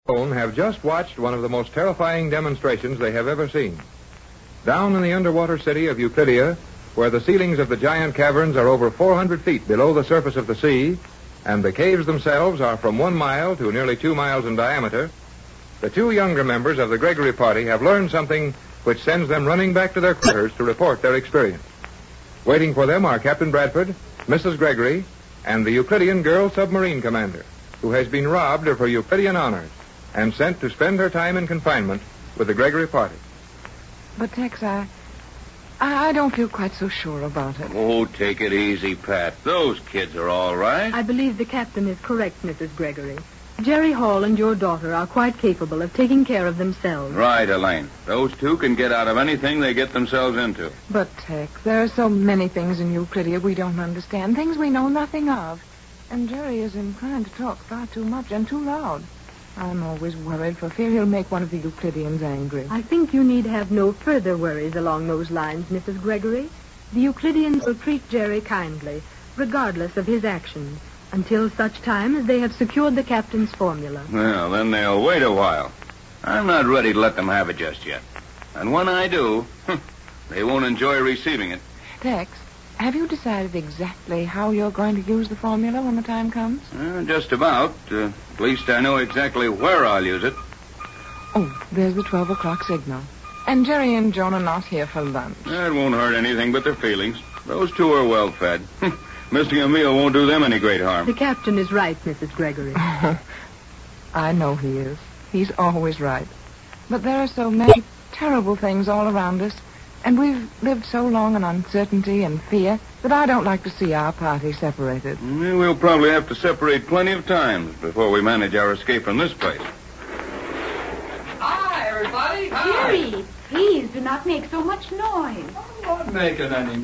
have just watched one of the most terrifying demonstrations they have ever seen. Down in the underwater city of Euclidia, where the ceilings of the giant caverns are over 400 feet below the surface of the sea, and the caves themselves are from 1 mile to nearly 2 miles in diameter, the two younger members of the Gregory party have learned something which sends them running back to their quarters to report their experience. Waiting for them are Captain Bradford, Mrs. Gregory, and the Euclidean girl submarine commander, who has been robbed of her Euclidean honors and sent to spend her time in confinement with the Gregory party. But, Tex, I don't feel quite so sure about it. Oh, take it easy, Pat. Those kids are all right. I believe the captain is correct, Mrs. Gregory. Jerry Hall and your daughter are quite capable of taking care of themselves. Right, Elaine. Those two can get out of anything they get themselves into. But, Tex, there are so many things in Euclidia we don't understand, things we know nothing of. And Jerry is inclined to talk far too much and too loud. I'm always worried for fear he'll make one of the Euclideans angry. I think you need have no further worries along those lines, Mrs. Gregory. The Euclideans will treat Jerry kindly, regardless of his actions, until such time as they have secured the captain's formula. Well, then they'll wait a while. I'm not ready to let them have it just yet. And when I do, they won't enjoy receiving it. Tex, have you decided exactly how you're going to use the formula when the time comes? Just about. At least I know exactly where I'll use it. Oh, there's the 12 o'clock signal. And Jerry and Joan are not here for lunch. It won't hurt anything but their feelings. Those two are well fed. Missing a meal won't do them any great harm. The captain is right, Mrs. Gregory. I know he is. He's always right. But there are so many terrible things all around us, and we've lived so long in uncertainty and fear that I don't like to see our party separated. We'll probably have to separate plenty of times before we manage our escape from this place. Hi, everybody. Jerry, please do not make so much noise. I'm not making any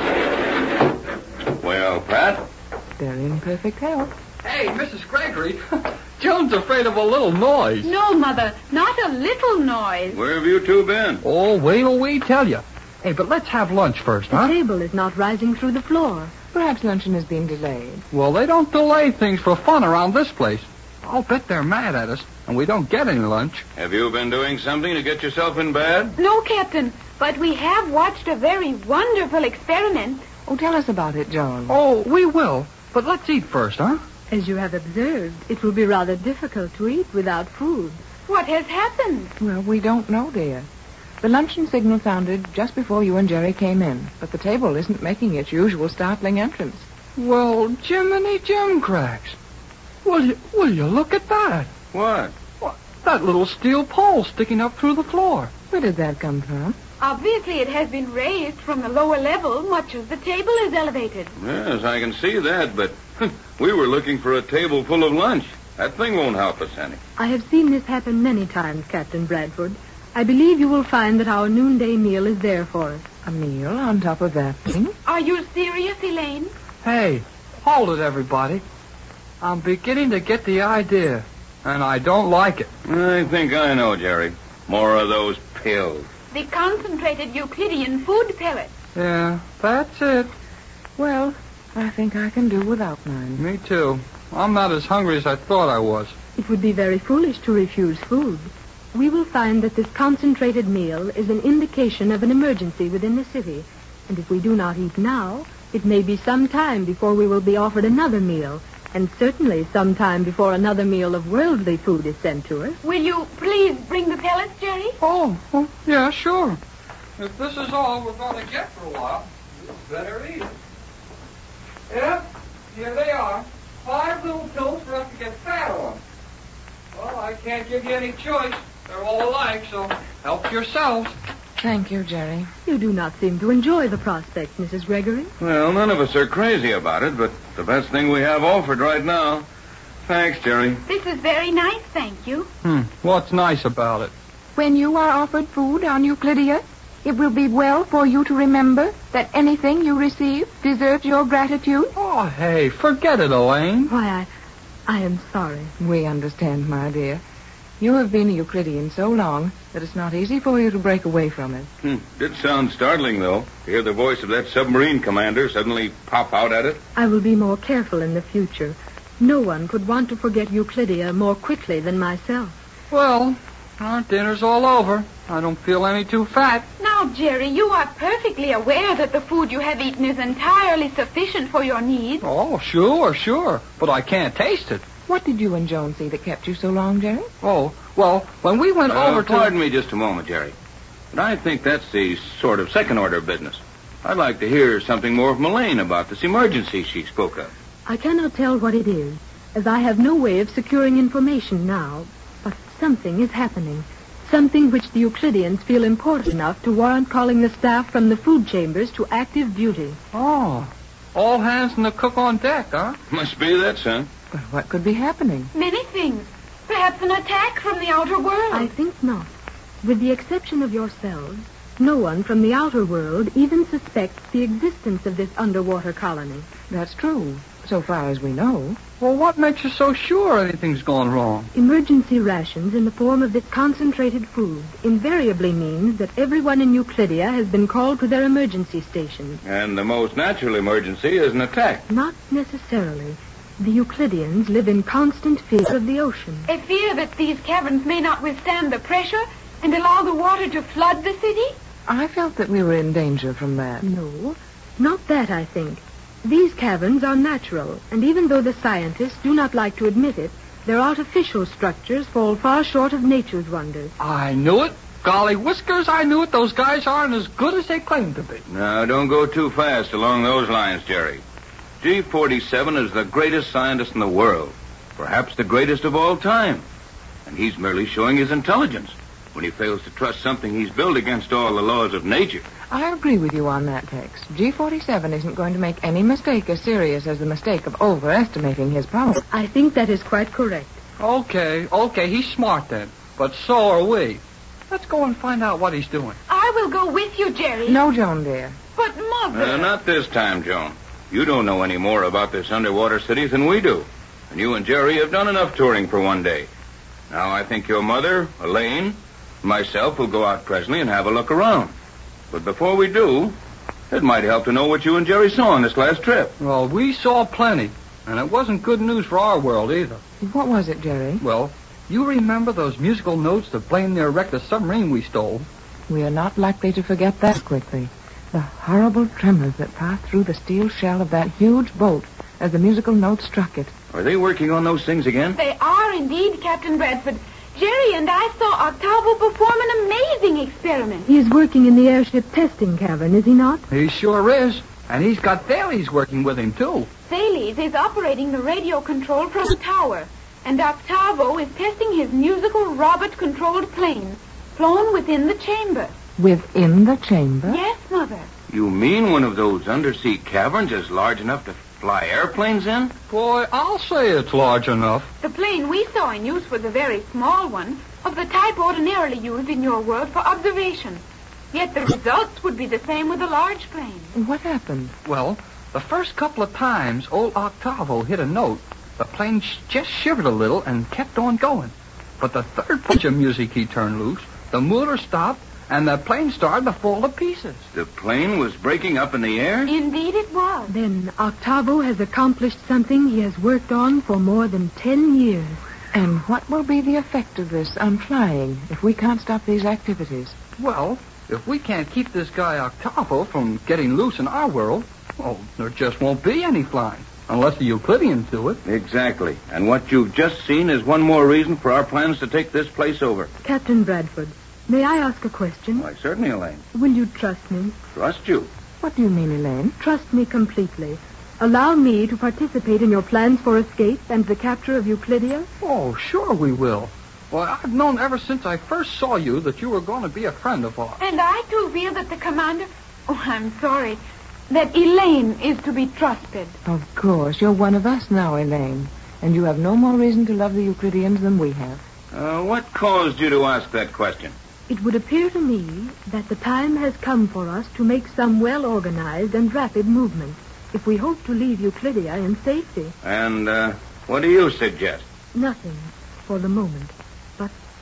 noise. Well, Pat? They're in perfect health. Hey, Mrs. Gregory, Joan's afraid of a little noise. No, Mother, not a little noise. Where have you two been? Oh, wait till we tell you. Hey, but let's have lunch first, huh? The table is not rising through the floor. Perhaps luncheon has been delayed. Well, they don't delay things for fun around this place. I'll bet they're mad at us, and we don't get any lunch. Have you been doing something to get yourself in bed? No, Captain, but we have watched a very wonderful experiment. Oh, tell us about it, Joan. Oh, we will. But let's eat first, huh? As you have observed, it will be rather difficult to eat without food. What has happened? Well, we don't know, dear. The luncheon signal sounded just before you and Jerry came in, but the table isn't making its usual startling entrance. Well, Jiminy Jimcracks. Will you look at that? What? That little steel pole sticking up through the floor. Where did that come from? Obviously, it has been raised from the lower level, much as the table is elevated. Yes, I can see that, but we were looking for a table full of lunch. That thing won't help us any. I have seen this happen many times, Captain Bradford. I believe you will find that our noonday meal is there for us. A meal on top of that thing? Are you serious, Elaine? Hey, hold it, everybody. I'm beginning to get the idea, and I don't like it. I think I know, Jerry. More of those pills. The concentrated Euclidean food pellets. Yeah, that's it. Well, I think I can do without mine. Me too. I'm not as hungry as I thought I was. It would be very foolish to refuse food. We will find that this concentrated meal is an indication of an emergency within the city. And if we do not eat now, it may be some time before we will be offered another meal. And certainly some time before another meal of worldly food is sent to us. Will you please bring the pellets, Jerry? Oh, yeah, sure. If this is all we're going to get for a while, we better eat it. Yep, here they are. 5 little pills for us to get fat on. Well, I can't give you any choice. They're all alike, so help yourselves. Thank you, Jerry. You do not seem to enjoy the prospect, Mrs. Gregory. Well, none of us are crazy about it, but the best thing we have offered right now. Thanks, Jerry. This is very nice, thank you. What's nice about it? When you are offered food on Euclidia, it will be well for you to remember that anything you receive deserves your gratitude. Oh, hey, forget it, Elaine. Why, I am sorry. We understand, my dear. You have been a Euclidean so long that it's not easy for you to break away from it. Did sound startling, though, to hear the voice of that submarine commander suddenly pop out at it. I will be more careful in the future. No one could want to forget Euclidia more quickly than myself. Well, our dinner's all over. I don't feel any too fat. Now, Jerry, you are perfectly aware that the food you have eaten is entirely sufficient for your needs. Oh, sure. But I can't taste it. What did you and Joan see that kept you so long, Jerry? Oh, well, when we went over to... Pardon me just a moment, Jerry. But I think that's the sort of second-order business. I'd like to hear something more from Elaine about this emergency she spoke of. I cannot tell what it is, as I have no way of securing information now. But something is happening. Something which the Euclideans feel important enough to warrant calling the staff from the food chambers to active duty. Oh, all hands and the cook on deck, huh? Must be that, son. But what could be happening? Many things. Perhaps an attack from the outer world. I think not. With the exception of yourselves, no one from the outer world even suspects the existence of this underwater colony. That's true, so far as we know. Well, what makes you so sure anything's gone wrong? Emergency rations in the form of this concentrated food invariably means that everyone in Euclidia has been called to their emergency stations. And the most natural emergency is an attack. Not necessarily. The Euclideans live in constant fear of the ocean. A fear that these caverns may not withstand the pressure and allow the water to flood the city? I felt that we were in danger from that. No, not that, I think. These caverns are natural, and even though the scientists do not like to admit it, their artificial structures fall far short of nature's wonders. I knew it. Golly whiskers, I knew it. Those guys aren't as good as they claim to be. Now, don't go too fast along those lines, Jerry. G47 is the greatest scientist in the world, perhaps the greatest of all time. And he's merely showing his intelligence when he fails to trust something he's built against all the laws of nature. I agree with you on that, Tex. G47 isn't going to make any mistake as serious as the mistake of overestimating his power. I think that is quite correct. Okay, he's smart then. But so are we. Let's go and find out what he's doing. I will go with you, Jerry. No, Joan, dear. But, Mother... Not this time, Joan. You don't know any more about this underwater city than we do. And you and Jerry have done enough touring for one day. Now I think your mother, Elaine, myself will go out presently and have a look around. But before we do, it might help to know what you and Jerry saw on this last trip. Well, we saw plenty. And it wasn't good news for our world either. What was it, Jerry? Well, you remember those musical notes that Blaine there wrecked the submarine we stole? We are not likely to forget that quickly. The horrible tremors that passed through the steel shell of that huge boat as the musical notes struck it. Are they working on those things again? They are indeed, Captain Bradford. Jerry and I saw Octavo perform an amazing experiment. He is working in the airship testing cavern, is he not? He sure is. And he's got Thales working with him, too. Thales is operating the radio control from the tower, and Octavo is testing his musical robot-controlled plane, flown within the chamber. Within the chamber? Yes, Mother. You mean one of those undersea caverns is large enough to fly airplanes in? Boy, I'll say it's large enough. The plane we saw in use was a very small one, of the type ordinarily used in your world for observation. Yet the results would be the same with a large plane. What happened? Well, the first couple of times old Octavo hit a note, the plane just shivered a little and kept on going. But the third punch of music he turned loose, the motor stopped, and the plane started to fall to pieces. The plane was breaking up in the air? Indeed it was. Then Octavo has accomplished something he has worked on for more than 10 years. And what will be the effect of this on flying if we can't stop these activities? Well, if we can't keep this guy Octavo from getting loose in our world, well, there just won't be any flying, unless the Euclideans do it. Exactly. And what you've just seen is one more reason for our plans to take this place over. Captain Bradford, may I ask a question? Why, certainly, Elaine. Will you trust me? Trust you. What do you mean, Elaine? Trust me completely. Allow me to participate in your plans for escape and the capture of Euclidia? Oh, sure we will. Well, I've known ever since I first saw you that you were going to be a friend of ours. And I, too, feel that the commander... Oh, I'm sorry. That Elaine is to be trusted. Of course. You're one of us now, Elaine. And you have no more reason to love the Euclideans than we have. What caused you to ask that question? It would appear to me that the time has come for us to make some well-organized and rapid movement if we hope to leave Euclidia in safety. And, what do you suggest? Nothing for the moment. But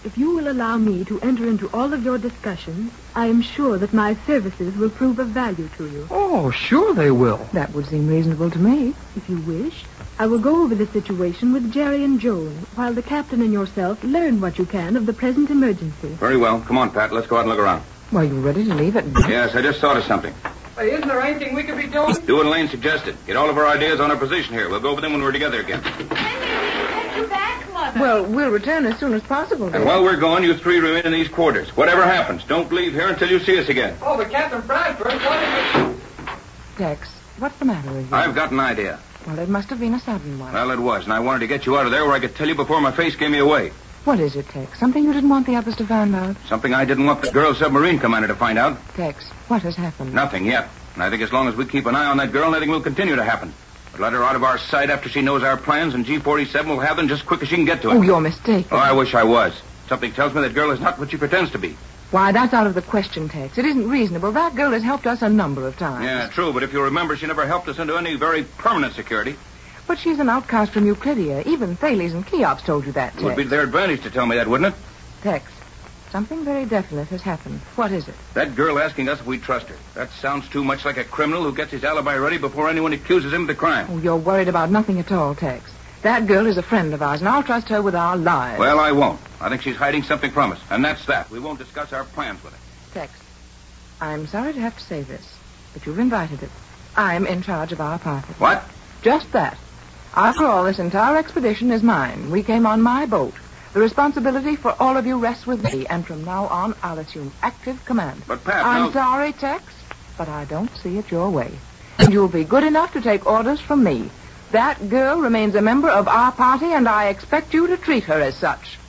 If you will allow me to enter into all of your discussions, I am sure that my services will prove of value to you. Oh, sure they will. That would seem reasonable to me. If you wish, I will go over the situation with Jerry and Joan, while the captain and yourself learn what you can of the present emergency. Very well. Come on, Pat. Let's go out and look around. Well, you ready to leave it? Yes, I just thought of something. Hey, isn't there anything we could be doing? Do what Lane suggested. Get all of our ideas on our position here. We'll go over them when we're together again. Get you back, Mother. Well, we'll return as soon as possible. And dear. while we're gone, you three remain in these quarters. Whatever happens, don't leave here until you see us again. Oh, but Captain Bradford, what is it? Tex, what's the matter with you? I've got an idea. Well, it must have been a sudden one. Well, it was, and I wanted to get you out of there where I could tell you before my face gave me away. What is it, Tex? Something you didn't want the others to find out? Something I didn't want the girl submarine commander to find out. Tex, what has happened? Nothing yet. And I think as long as we keep an eye on that girl, nothing will continue to happen. But let her out of our sight after she knows our plans, and G-47 will have them just quick as she can get to it. Oh, you're mistaken. Oh, I wish I was. Something tells me that girl is not what she pretends to be. Why, that's out of the question, Tex. It isn't reasonable. That girl has helped us a number of times. Yeah, true, but if you remember, she never helped us into any very permanent security. But she's an outcast from Euclidia. Even Thales and Cheops told you that, Tex. It would be to their advantage to tell me that, wouldn't it? Tex, something very definite has happened. What is it? That girl asking us if we trust her. That sounds too much like a criminal who gets his alibi ready before anyone accuses him of the crime. Oh, you're worried about nothing at all, Tex. That girl is a friend of ours, and I'll trust her with our lives. Well, I won't. I think she's hiding something from us, and that's that. We won't discuss our plans with her. Tex, I'm sorry to have to say this, but you've invited it. I'm in charge of our party. What? Just that. After all, this entire expedition is mine. We came on my boat. The responsibility for all of you rests with me, and from now on, I'll assume active command. But, Pat, I'm now... sorry, Tex, but I don't see it your way. And you'll be good enough to take orders from me. That girl remains a member of our party, and I expect you to treat her as such.